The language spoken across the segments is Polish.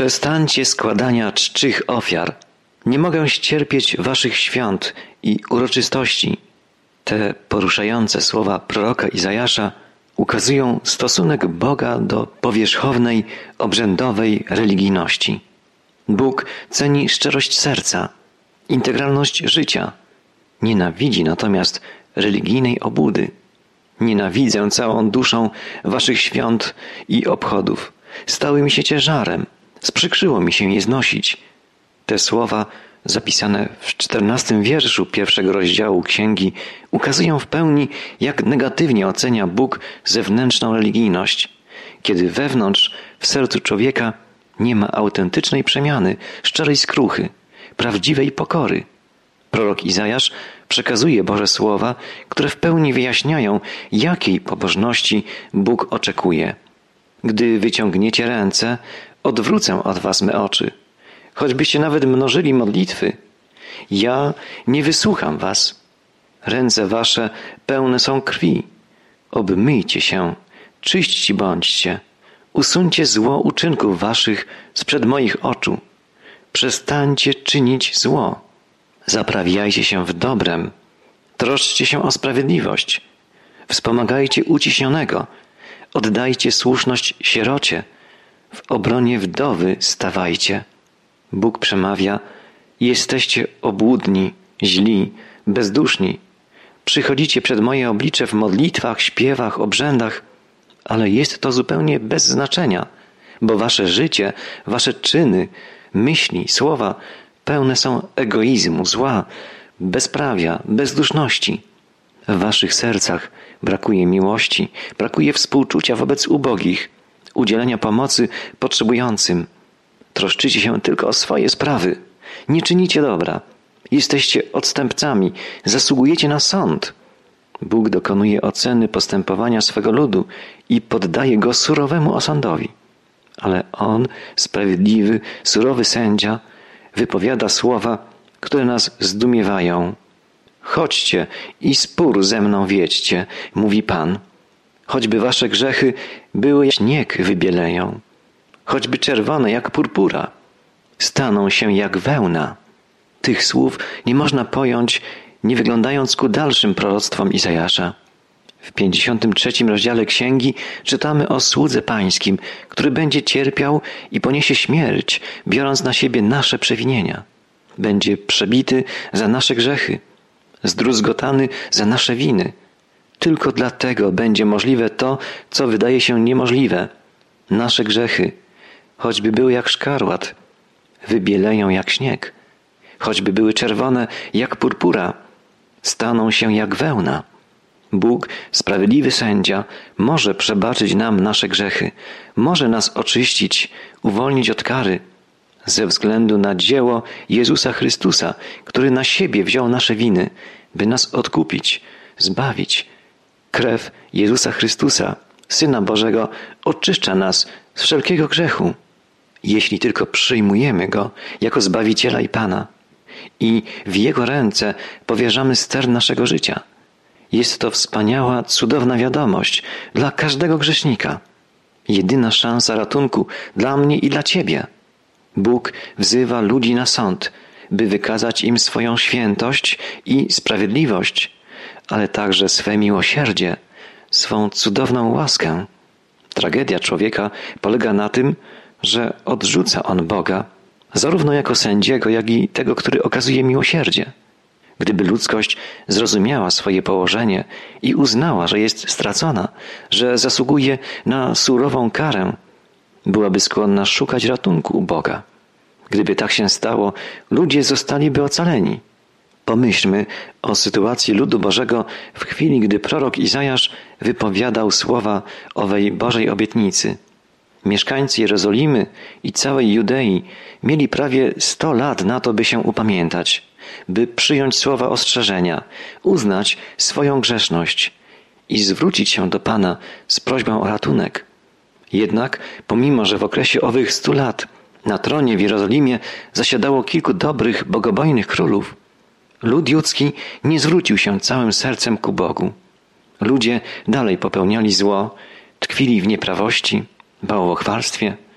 Przestańcie składania czczych ofiar. Nie mogę ścierpieć waszych świąt i uroczystości. Te poruszające słowa proroka Izajasza ukazują stosunek Boga do powierzchownej, obrzędowej religijności. Bóg ceni szczerość serca, integralność życia. Nienawidzi natomiast religijnej obłudy. Nienawidzę całą duszą waszych świąt i obchodów. Stały mi się ciężarem. Sprzykrzyło mi się je znosić. Te słowa zapisane w 14 wierszu 1 rozdziału księgi ukazują w pełni, jak negatywnie ocenia Bóg zewnętrzną religijność, kiedy wewnątrz, w sercu człowieka nie ma autentycznej przemiany, szczerej skruchy, prawdziwej pokory. Prorok Izajasz przekazuje Boże słowa, które w pełni wyjaśniają, jakiej pobożności Bóg oczekuje. Gdy wyciągniecie ręce, odwrócę od was me oczy. Choćbyście nawet mnożyli modlitwy, ja nie wysłucham was. Ręce wasze pełne są krwi. Obmyjcie się, czyści bądźcie. Usuńcie zło uczynków waszych sprzed moich oczu. Przestańcie czynić zło. Zaprawiajcie się w dobrem. Troszczcie się o sprawiedliwość. Wspomagajcie uciśnionego. Oddajcie słuszność sierocie. W obronie wdowy stawajcie. Bóg przemawia: jesteście obłudni, źli, bezduszni. Przychodzicie przed moje oblicze w modlitwach, śpiewach, obrzędach, ale jest to zupełnie bez znaczenia, bo wasze życie, wasze czyny, myśli, słowa pełne są egoizmu, zła, bezprawia, bezduszności. W waszych sercach brakuje miłości, brakuje współczucia wobec ubogich, udzielenia pomocy potrzebującym. Troszczycie się tylko o swoje sprawy. Nie czynicie dobra. Jesteście odstępcami. Zasługujecie na sąd. Bóg dokonuje oceny postępowania swego ludu i poddaje go surowemu osądowi. Ale On, sprawiedliwy, surowy sędzia, wypowiada słowa, które nas zdumiewają. Chodźcie i spór ze mną wiedźcie, mówi Pan. Choćby wasze grzechy były jak śnieg wybieleją. Choćby czerwone jak purpura, staną się jak wełna. Tych słów nie można pojąć, nie wyglądając ku dalszym proroctwom Izajasza. W 53 rozdziale księgi czytamy o słudze pańskim, który będzie cierpiał i poniesie śmierć, biorąc na siebie nasze przewinienia. Będzie przebity za nasze grzechy, zdruzgotany za nasze winy. Tylko dlatego będzie możliwe to, co wydaje się niemożliwe. Nasze grzechy, choćby były jak szkarłat, wybieleją jak śnieg. Choćby były czerwone jak purpura, staną się jak wełna. Bóg, sprawiedliwy sędzia, może przebaczyć nam nasze grzechy, może nas oczyścić, uwolnić od kary, ze względu na dzieło Jezusa Chrystusa, który na siebie wziął nasze winy, by nas odkupić, zbawić. Krew Jezusa Chrystusa, Syna Bożego, oczyszcza nas z wszelkiego grzechu, jeśli tylko przyjmujemy Go jako Zbawiciela i Pana i w Jego ręce powierzamy ster naszego życia. Jest to wspaniała, cudowna wiadomość dla każdego grzesznika. Jedyna szansa ratunku dla mnie i dla Ciebie. Bóg wzywa ludzi na sąd, by wykazać im swoją świętość i sprawiedliwość, ale także swe miłosierdzie, swą cudowną łaskę. Tragedia człowieka polega na tym, że odrzuca on Boga, zarówno jako sędziego, jak i tego, który okazuje miłosierdzie. Gdyby ludzkość zrozumiała swoje położenie i uznała, że jest stracona, że zasługuje na surową karę, byłaby skłonna szukać ratunku u Boga. Gdyby tak się stało, ludzie zostaliby ocaleni. Pomyślmy o sytuacji ludu Bożego w chwili, gdy prorok Izajasz wypowiadał słowa owej Bożej obietnicy. Mieszkańcy Jerozolimy i całej Judei mieli prawie 100 lat na to, by się upamiętać, by przyjąć słowa ostrzeżenia, uznać swoją grzeszność i zwrócić się do Pana z prośbą o ratunek. Jednak, pomimo że w okresie owych 100 lat na tronie w Jerozolimie zasiadało kilku dobrych, bogobojnych królów, lud judzki nie zwrócił się całym sercem ku Bogu. Ludzie dalej popełniali zło, tkwili w nieprawości, bałwochwalstwie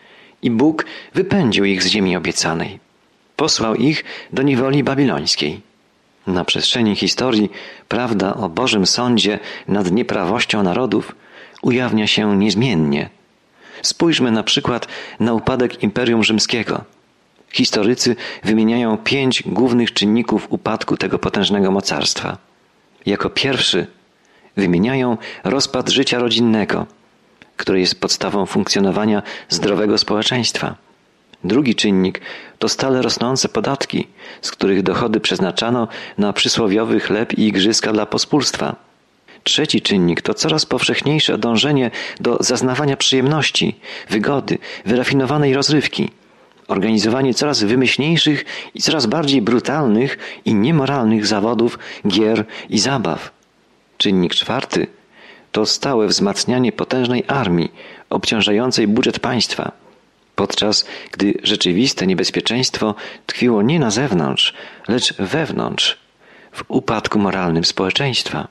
i Bóg wypędził ich z ziemi obiecanej. Posłał ich do niewoli babilońskiej. Na przestrzeni historii prawda o Bożym sądzie nad nieprawością narodów ujawnia się niezmiennie. Spójrzmy na przykład na upadek Imperium Rzymskiego. Historycy wymieniają 5 głównych czynników upadku tego potężnego mocarstwa. Jako pierwszy wymieniają rozpad życia rodzinnego, które jest podstawą funkcjonowania zdrowego społeczeństwa. Drugi czynnik to stale rosnące podatki, z których dochody przeznaczano na przysłowiowy chleb i igrzyska dla pospólstwa. Trzeci czynnik to coraz powszechniejsze dążenie do zaznawania przyjemności, wygody, wyrafinowanej rozrywki, organizowanie coraz wymyślniejszych i coraz bardziej brutalnych i niemoralnych zawodów, gier i zabaw. Czynnik czwarty to stałe wzmacnianie potężnej armii obciążającej budżet państwa, podczas gdy rzeczywiste niebezpieczeństwo tkwiło nie na zewnątrz, lecz wewnątrz, w upadku moralnym społeczeństwa.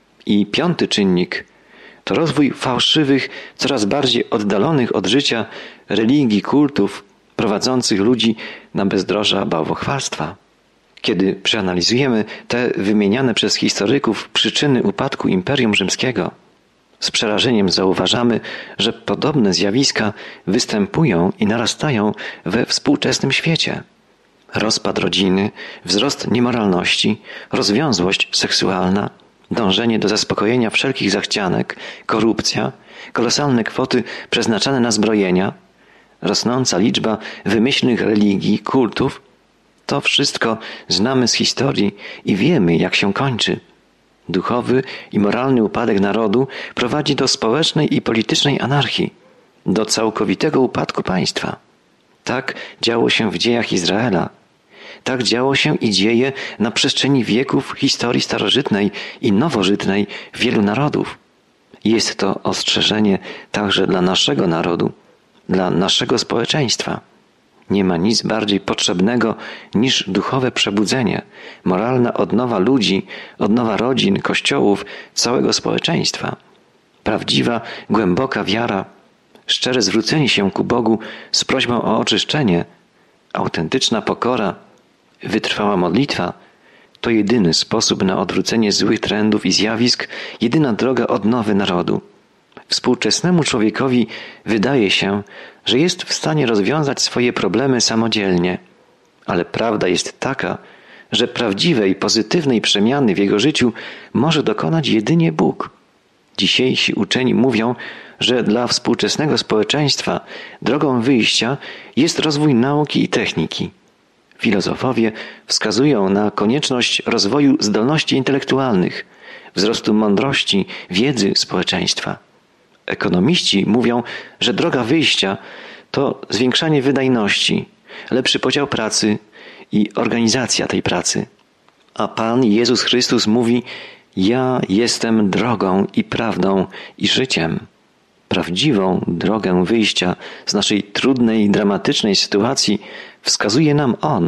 I piąty czynnik to rozwój fałszywych, coraz bardziej oddalonych od życia religii, kultów, prowadzących ludzi na bezdroża bałwochwalstwa. Kiedy przeanalizujemy te wymieniane przez historyków przyczyny upadku Imperium Rzymskiego, z przerażeniem zauważamy, że podobne zjawiska występują i narastają we współczesnym świecie. Rozpad rodziny, wzrost niemoralności, rozwiązłość seksualna, dążenie do zaspokojenia wszelkich zachcianek, korupcja, kolosalne kwoty przeznaczane na zbrojenia, rosnąca liczba wymyślnych religii, kultów, to wszystko znamy z historii i wiemy, jak się kończy. Duchowy i moralny upadek narodu prowadzi do społecznej i politycznej anarchii, do całkowitego upadku państwa. Tak działo się w dziejach Izraela. Tak działo się i dzieje na przestrzeni wieków historii starożytnej i nowożytnej wielu narodów. Jest to ostrzeżenie także dla naszego narodu, dla naszego społeczeństwa. Nie ma nic bardziej potrzebnego niż duchowe przebudzenie, moralna odnowa ludzi, odnowa rodzin, kościołów, całego społeczeństwa. Prawdziwa, głęboka wiara, szczere zwrócenie się ku Bogu z prośbą o oczyszczenie, autentyczna pokora, wytrwała modlitwa to jedyny sposób na odwrócenie złych trendów i zjawisk, jedyna droga odnowy narodu. Współczesnemu człowiekowi wydaje się, że jest w stanie rozwiązać swoje problemy samodzielnie, ale prawda jest taka, że prawdziwej, pozytywnej przemiany w jego życiu może dokonać jedynie Bóg. Dzisiejsi uczeni mówią, że dla współczesnego społeczeństwa drogą wyjścia jest rozwój nauki i techniki. Filozofowie wskazują na konieczność rozwoju zdolności intelektualnych, wzrostu mądrości, wiedzy społeczeństwa. Ekonomiści mówią, że droga wyjścia to zwiększanie wydajności, lepszy podział pracy i organizacja tej pracy. A Pan Jezus Chrystus mówi: ja jestem drogą i prawdą i życiem. Prawdziwą drogę wyjścia z naszej trudnej, dramatycznej sytuacji wskazuje nam On,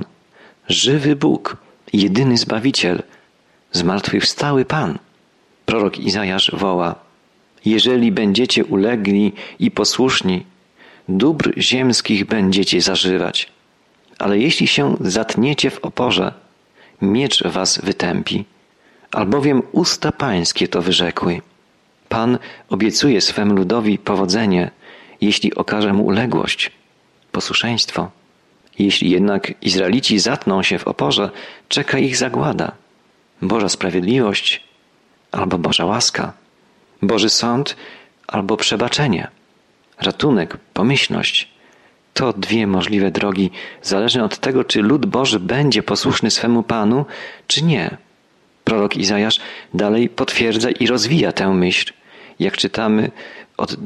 żywy Bóg, jedyny Zbawiciel, zmartwychwstały Pan. Prorok Izajasz woła: jeżeli będziecie ulegli i posłuszni, dóbr ziemskich będziecie zażywać. Ale jeśli się zatniecie w oporze, miecz was wytępi, albowiem usta pańskie to wyrzekły. Pan obiecuje swemu ludowi powodzenie, jeśli okaże mu uległość, posłuszeństwo. Jeśli jednak Izraelici zatną się w oporze, czeka ich zagłada, Boża sprawiedliwość albo Boża łaska, Boży sąd albo przebaczenie, ratunek, pomyślność. To dwie możliwe drogi, zależne od tego, czy lud Boży będzie posłuszny swemu Panu, czy nie. Prorok Izajasz dalej potwierdza i rozwija tę myśl, jak czytamy od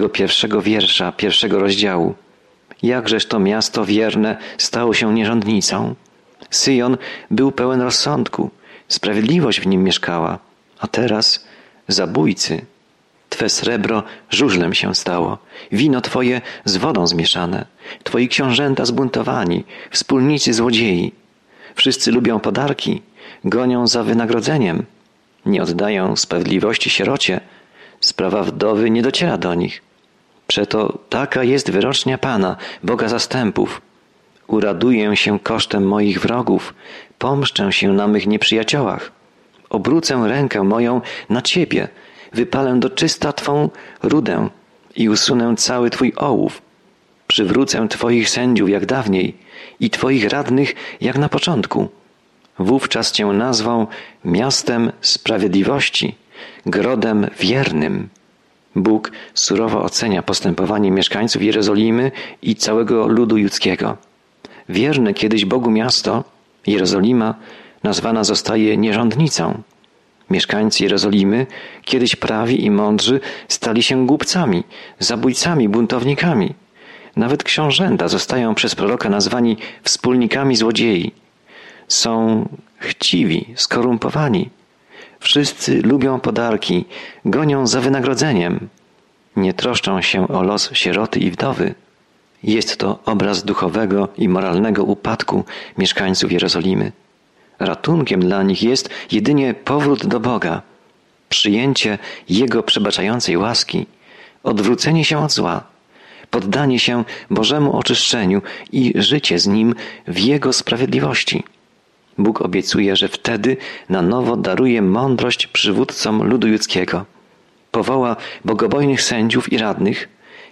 21 wiersza 1 rozdziału. Jakżeż to miasto wierne stało się nierządnicą? Syjon był pełen rozsądku, sprawiedliwość w nim mieszkała, a teraz zabójcy. Twe srebro żużlem się stało, wino Twoje z wodą zmieszane, Twoi książęta zbuntowani, wspólnicy złodziei. Wszyscy lubią podarki, gonią za wynagrodzeniem, nie oddają sprawiedliwości sierocie, sprawa wdowy nie dociera do nich. Przeto taka jest wyrocznia Pana, Boga zastępów. Uraduję się kosztem moich wrogów, pomszczę się na mych nieprzyjaciołach. Obrócę rękę moją na Ciebie, wypalę do czysta Twą rudę i usunę cały Twój ołów. Przywrócę Twoich sędziów jak dawniej i Twoich radnych jak na początku. Wówczas Cię nazwą miastem sprawiedliwości, grodem wiernym. Bóg surowo ocenia postępowanie mieszkańców Jerozolimy i całego ludu judzkiego. Wierne kiedyś Bogu miasto, Jerozolima, nazwana zostaje nierządnicą. Mieszkańcy Jerozolimy, kiedyś prawi i mądrzy, stali się głupcami, zabójcami, buntownikami. Nawet książęta zostają przez proroka nazwani wspólnikami złodziei. Są chciwi, skorumpowani. Wszyscy lubią podarki, gonią za wynagrodzeniem. Nie troszczą się o los sieroty i wdowy. Jest to obraz duchowego i moralnego upadku mieszkańców Jerozolimy. Ratunkiem dla nich jest jedynie powrót do Boga, przyjęcie Jego przebaczającej łaski, odwrócenie się od zła, poddanie się Bożemu oczyszczeniu i życie z Nim w Jego sprawiedliwości. Bóg obiecuje, że wtedy na nowo daruje mądrość przywódcom ludu judzkiego. Powoła bogobojnych sędziów i radnych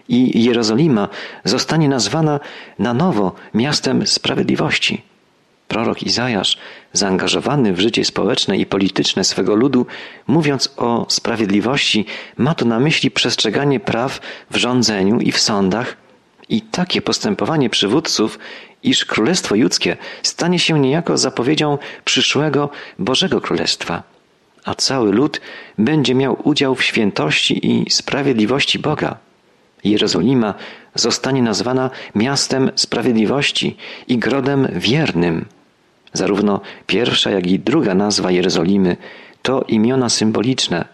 i Jerozolima zostanie nazwana na nowo miastem sprawiedliwości. Prorok Izajasz, zaangażowany w życie społeczne i polityczne swego ludu, mówiąc o sprawiedliwości, ma tu na myśli przestrzeganie praw w rządzeniu i w sądach i takie postępowanie przywódców, iż Królestwo Judzkie stanie się niejako zapowiedzią przyszłego Bożego Królestwa, a cały lud będzie miał udział w świętości i sprawiedliwości Boga. Jerozolima zostanie nazwana miastem sprawiedliwości i grodem wiernym. Zarówno pierwsza, jak i druga nazwa Jerozolimy to imiona symboliczne,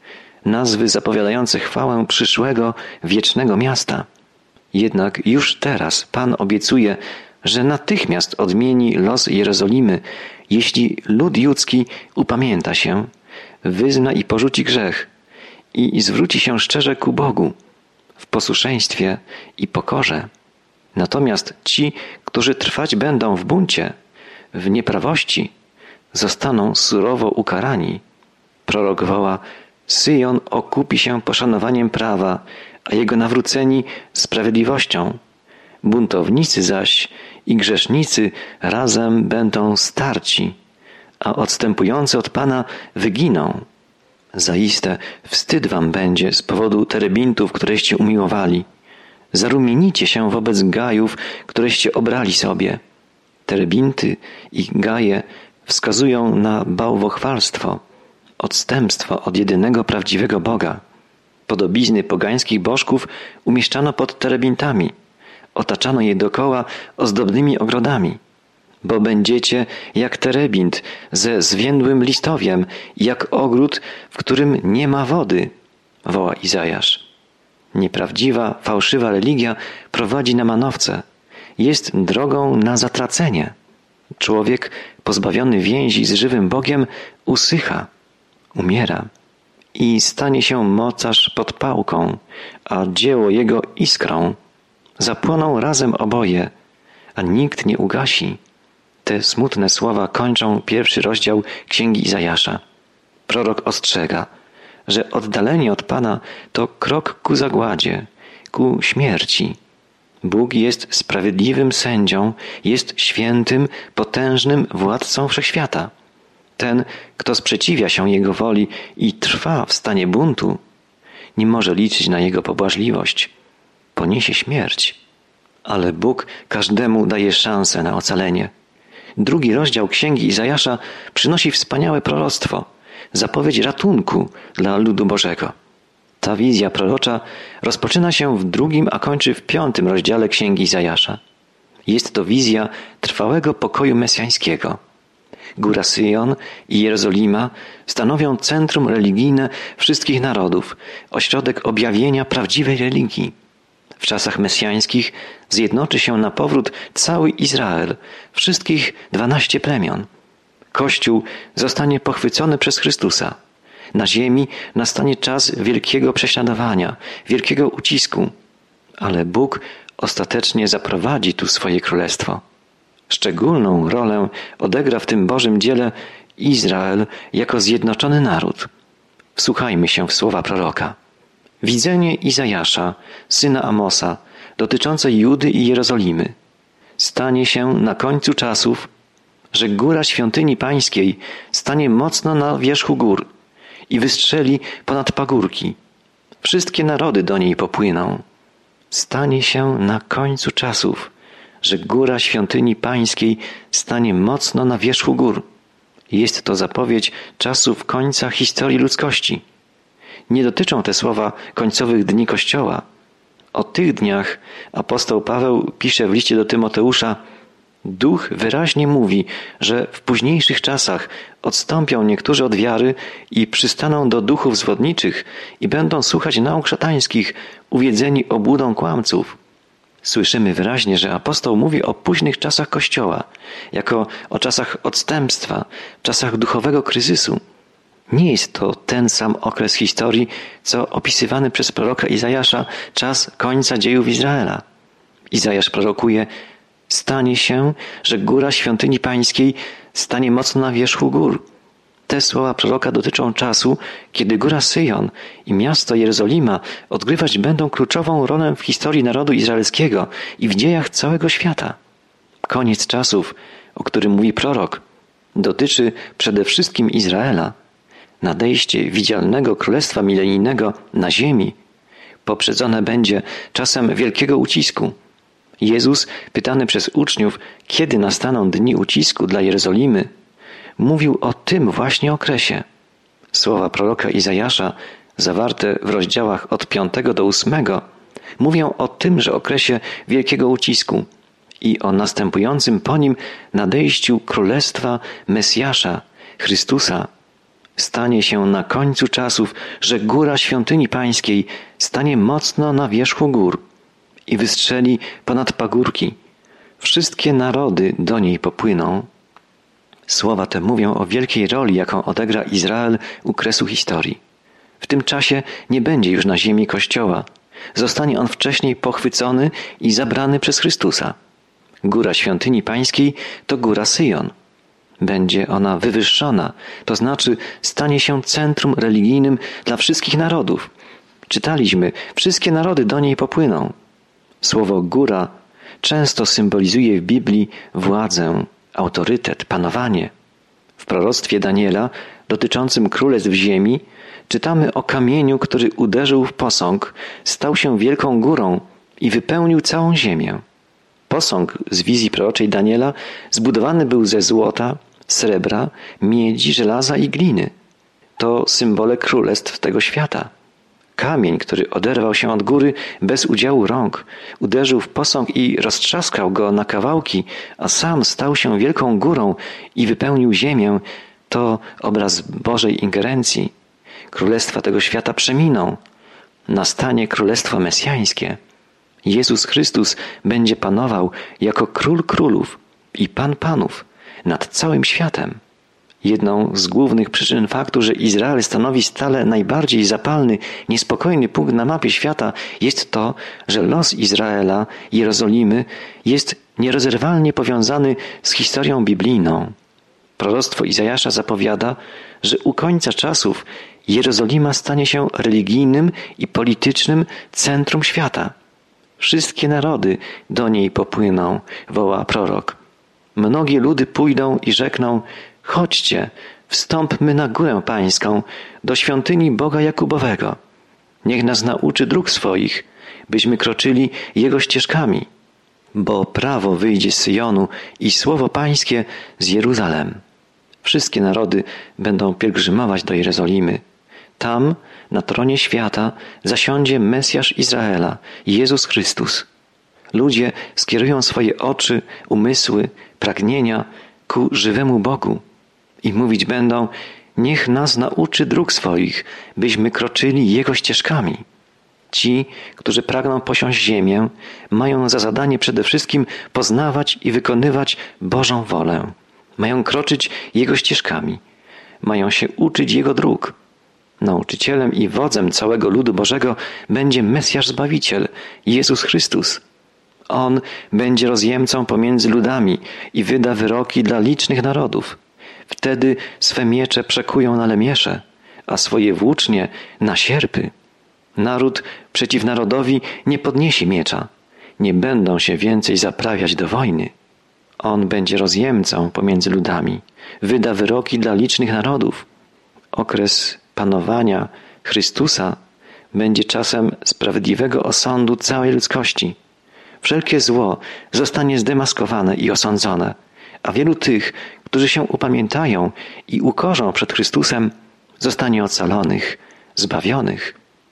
nazwy zapowiadające chwałę przyszłego, wiecznego miasta. Jednak już teraz Pan obiecuje, że natychmiast odmieni los Jerozolimy, jeśli lud judzki upamięta się, wyzna i porzuci grzech i zwróci się szczerze ku Bogu w posłuszeństwie i pokorze. Natomiast ci, którzy trwać będą w buncie, w nieprawości, zostaną surowo ukarani. Prorok woła: Syjon okupi się poszanowaniem prawa, a jego nawróceni sprawiedliwością. Buntownicy zaś i grzesznicy razem będą starci, a odstępujący od Pana wyginą. Zaiste wstyd wam będzie z powodu terebintów, któreście umiłowali. Zarumienicie się wobec gajów, któreście obrali sobie. Terebinty i gaje wskazują na bałwochwalstwo, odstępstwo od jedynego prawdziwego Boga. Podobizny pogańskich bożków umieszczano pod terebintami. Otaczano je dokoła ozdobnymi ogrodami. Bo będziecie jak terebint ze zwiędłym listowiem, jak ogród, w którym nie ma wody, woła Izajasz. Nieprawdziwa, fałszywa religia prowadzi na manowce. Jest drogą na zatracenie. Człowiek pozbawiony więzi z żywym Bogiem usycha, umiera i stanie się mocarz pod pałką, a dzieło jego iskrą. Zapłoną razem oboje, a nikt nie ugasi. Te smutne słowa kończą pierwszy rozdział Księgi Izajasza. Prorok ostrzega, że oddalenie od Pana to krok ku zagładzie, ku śmierci. Bóg jest sprawiedliwym sędzią, jest świętym, potężnym władcą wszechświata. Ten, kto sprzeciwia się Jego woli i trwa w stanie buntu, nie może liczyć na Jego pobłażliwość. Poniesie śmierć. Ale Bóg każdemu daje szansę na ocalenie. Drugi rozdział Księgi Izajasza przynosi wspaniałe proroctwo, zapowiedź ratunku dla ludu Bożego. Ta wizja prorocza rozpoczyna się w 2, a kończy w 5 rozdziale Księgi Izajasza. Jest to wizja trwałego pokoju mesjańskiego. Góra Syjon i Jerozolima stanowią centrum religijne wszystkich narodów, ośrodek objawienia prawdziwej religii. W czasach mesjańskich zjednoczy się na powrót cały Izrael, wszystkich 12 plemion. Kościół zostanie pochwycony przez Chrystusa. Na ziemi nastanie czas wielkiego prześladowania, wielkiego ucisku. ale Bóg ostatecznie zaprowadzi tu swoje królestwo. Szczególną rolę odegra w tym Bożym dziele Izrael jako zjednoczony naród. Wsłuchajmy się w słowa proroka. Widzenie Izajasza, syna Amosa, dotyczące Judy i Jerozolimy. Stanie się na końcu czasów, że góra świątyni pańskiej stanie mocno na wierzchu gór i wystrzeli ponad pagórki. Wszystkie narody do niej popłyną. Stanie się na końcu czasów, że góra świątyni pańskiej stanie mocno na wierzchu gór. Jest to zapowiedź czasów końca historii ludzkości. Nie dotyczą te słowa końcowych dni Kościoła. O tych dniach apostoł Paweł pisze w liście do Tymoteusza: Duch wyraźnie mówi, że w późniejszych czasach odstąpią niektórzy od wiary i przystaną do duchów zwodniczych i będą słuchać nauk szatańskich, uwiedzeni obłudą kłamców. Słyszymy wyraźnie, że apostoł mówi o późnych czasach Kościoła, jako o czasach odstępstwa, czasach duchowego kryzysu. Nie jest to ten sam okres historii, co opisywany przez proroka Izajasza czas końca dziejów Izraela. Izajasz prorokuje: stanie się, że góra świątyni pańskiej stanie mocno na wierzchu gór. Te słowa proroka dotyczą czasu, kiedy góra Syjon i miasto Jerozolima odgrywać będą kluczową rolę w historii narodu izraelskiego i w dziejach całego świata. Koniec czasów, o którym mówi prorok, dotyczy przede wszystkim Izraela. Nadejście widzialnego królestwa milenijnego na ziemi poprzedzone będzie czasem wielkiego ucisku. Jezus, pytany przez uczniów, kiedy nastaną dni ucisku dla Jerozolimy, mówił o tym właśnie okresie. Słowa proroka Izajasza, zawarte w rozdziałach od 5 do 8, mówią o tymże okresie wielkiego ucisku i o następującym po nim nadejściu królestwa Mesjasza, Chrystusa. Stanie się na końcu czasów, że góra świątyni pańskiej stanie mocno na wierzchu gór i wystrzeli ponad pagórki. Wszystkie narody do niej popłyną. Słowa te mówią o wielkiej roli, jaką odegra Izrael u kresu historii. W tym czasie nie będzie już na ziemi Kościoła. Zostanie on wcześniej pochwycony i zabrany przez Chrystusa. Góra świątyni pańskiej to góra Syjon. Będzie ona wywyższona, to znaczy stanie się centrum religijnym dla wszystkich narodów. Czytaliśmy: wszystkie narody do niej popłyną. Słowo góra często symbolizuje w Biblii władzę, autorytet, panowanie. W proroctwie Daniela dotyczącym królestw ziemi czytamy o kamieniu, który uderzył w posąg, stał się wielką górą i wypełnił całą ziemię. Posąg z wizji proroczej Daniela zbudowany był ze złota, srebra, miedzi, żelaza i gliny. To symbole królestw tego świata. Kamień, który oderwał się od góry bez udziału rąk, uderzył w posąg i roztrzaskał go na kawałki, a sam stał się wielką górą i wypełnił ziemię, to obraz Bożej ingerencji. Królestwa tego świata przeminą. Nastanie królestwo mesjańskie. Jezus Chrystus będzie panował jako Król Królów i Pan Panów nad całym światem. Jedną z głównych przyczyn faktu, że Izrael stanowi stale najbardziej zapalny, niespokojny punkt na mapie świata, jest to, że los Izraela, Jerozolimy, jest nierozerwalnie powiązany z historią biblijną. Proroctwo Izajasza zapowiada, że u końca czasów Jerozolima stanie się religijnym i politycznym centrum świata. Wszystkie narody do niej popłyną, woła prorok. Mnogie ludy pójdą i rzekną: chodźcie, wstąpmy na górę pańską, do świątyni Boga Jakubowego. Niech nas nauczy dróg swoich, byśmy kroczyli Jego ścieżkami. Bo prawo wyjdzie z Syjonu i słowo pańskie z Jeruzalem. Wszystkie narody będą pielgrzymować do Jerozolimy. Tam, na tronie świata, zasiądzie Mesjasz Izraela, Jezus Chrystus. Ludzie skierują swoje oczy, umysły, pragnienia ku żywemu Bogu i mówić będą: niech nas nauczy dróg swoich, byśmy kroczyli Jego ścieżkami. Ci, którzy pragną posiąść ziemię, mają za zadanie przede wszystkim poznawać i wykonywać Bożą wolę. Mają kroczyć Jego ścieżkami. Mają się uczyć Jego dróg. Nauczycielem i wodzem całego ludu Bożego będzie Mesjasz Zbawiciel, Jezus Chrystus. On będzie rozjemcą pomiędzy ludami i wyda wyroki dla licznych narodów. Wtedy swe miecze przekują na lemiesze, a swoje włócznie na sierpy. Naród przeciw narodowi nie podniesie miecza. Nie będą się więcej zaprawiać do wojny. On będzie rozjemcą pomiędzy ludami. Wyda wyroki dla licznych narodów. Okres panowania Chrystusa będzie czasem sprawiedliwego osądu całej ludzkości. Wszelkie zło zostanie zdemaskowane i osądzone, a wielu tych, którzy się upamiętają i ukorzą przed Chrystusem, zostanie ocalonych, zbawionych.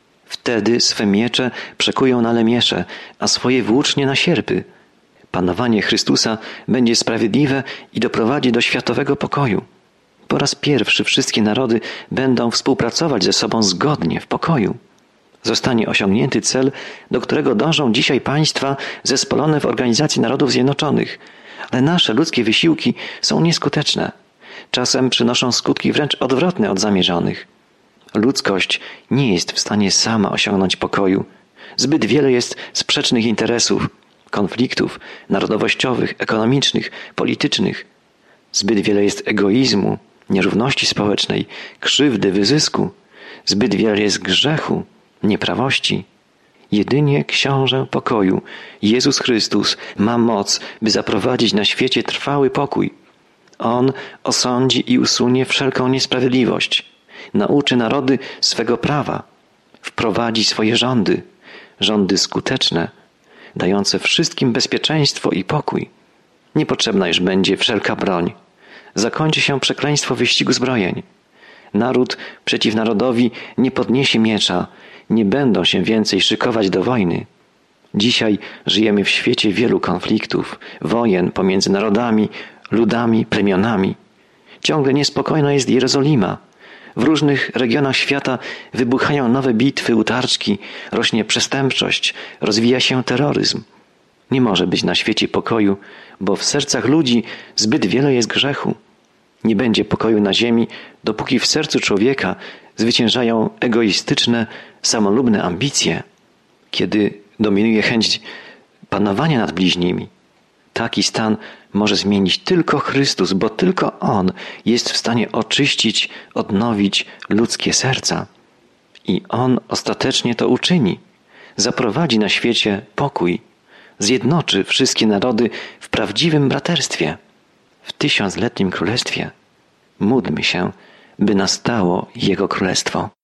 Wtedy swe miecze przekują na lemiesze, a swoje włócznie na sierpy. Panowanie Chrystusa będzie sprawiedliwe i doprowadzi do światowego pokoju. Po raz pierwszy wszystkie narody będą współpracować ze sobą zgodnie w pokoju. Zostanie osiągnięty cel, do którego dążą dzisiaj państwa zespolone w Organizacji Narodów Zjednoczonych. Ale nasze ludzkie wysiłki są nieskuteczne. Czasem przynoszą skutki wręcz odwrotne od zamierzonych. Ludzkość nie jest w stanie sama osiągnąć pokoju. Zbyt wiele jest sprzecznych interesów, konfliktów narodowościowych, ekonomicznych, politycznych. Zbyt wiele jest egoizmu, nierówności społecznej, krzywdy, wyzysku. Zbyt wiele jest grzechu, nieprawości. Jedynie Książę Pokoju, Jezus Chrystus, ma moc, by zaprowadzić na świecie trwały pokój. On osądzi i usunie wszelką niesprawiedliwość. Nauczy narody swego prawa. Wprowadzi swoje rządy skuteczne, dające wszystkim bezpieczeństwo i pokój. Niepotrzebna już będzie wszelka broń. Zakończy się przekleństwo wyścigu zbrojeń. Naród przeciw narodowi nie podniesie miecza, nie będą się więcej szykować do wojny. Dzisiaj żyjemy w świecie wielu konfliktów, wojen pomiędzy narodami, ludami, plemionami. Ciągle niespokojna jest Jerozolima. W różnych regionach świata wybuchają nowe bitwy, utarczki, rośnie przestępczość, rozwija się terroryzm. Nie może być na świecie pokoju, bo w sercach ludzi zbyt wiele jest grzechu. Nie będzie pokoju na ziemi, dopóki w sercu człowieka zwyciężają egoistyczne, samolubne ambicje. Kiedy dominuje chęć panowania nad bliźnimi, taki stan może zmienić tylko Chrystus, bo tylko On jest w stanie oczyścić, odnowić ludzkie serca. I On ostatecznie to uczyni. Zaprowadzi na świecie pokój. Zjednoczy wszystkie narody w prawdziwym braterstwie, w 1000-letnim królestwie. Módlmy się, by nastało Jego królestwo.